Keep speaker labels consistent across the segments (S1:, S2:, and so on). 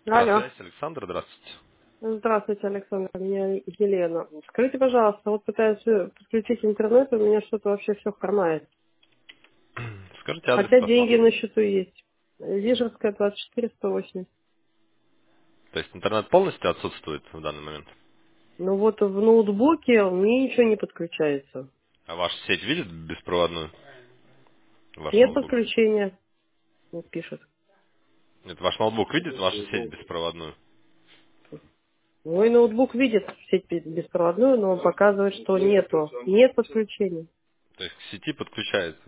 S1: На
S2: Алло.
S1: связь, Александр, здравствуйте.
S2: Здравствуйте, Александр. Меня Елена. Скажите, пожалуйста, вот пытаюсь подключить интернет, у меня что-то вообще все хромает.
S1: Скажите адрес,
S2: Хотя деньги
S1: пожалуйста.
S2: на счету есть. Вижевская, 24-108.
S1: То есть интернет полностью отсутствует в данный момент?
S2: Ну вот в ноутбуке мне ничего не подключается.
S1: А ваша сеть видит беспроводную? Ваш
S2: Нет
S1: ноутбук?
S2: подключения, вот пишет.
S1: Нет, ваш ноутбук видит вашу сеть беспроводную?
S2: Мой ноутбук видит сеть беспроводную, но он показывает, что нету. Нет подключения.
S1: То есть к сети подключается?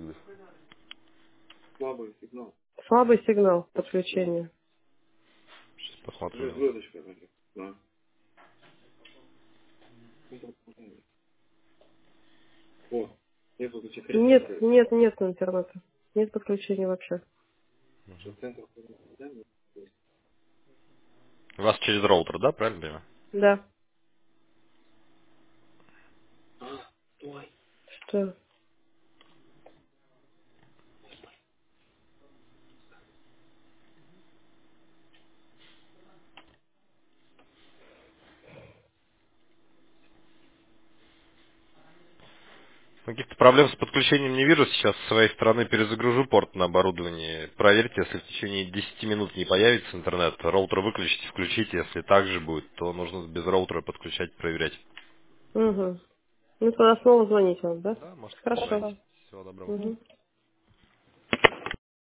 S2: Слабый сигнал подключения.
S1: Сейчас посмотрим.
S2: Нет интернета. Нет подключения вообще.
S1: У вас через роутер, да, правильно понимаю?
S2: Да. Что?
S1: Каких-то проблем с подключением не вижу. Сейчас с своей стороны перезагружу порт на оборудование. Проверьте, если в течение 10 минут не появится интернет, роутер выключите, включите. Если так же будет, то нужно без роутера подключать, проверять.
S2: Угу. Ну, тогда снова звонить вам, да?
S1: Да, можете снова
S2: Хорошо.
S1: звонить. Всего доброго.
S2: Угу.